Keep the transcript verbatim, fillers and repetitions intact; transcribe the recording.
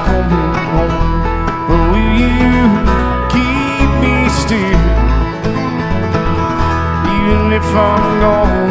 coming home. But will you keep me still, even if I'm gone?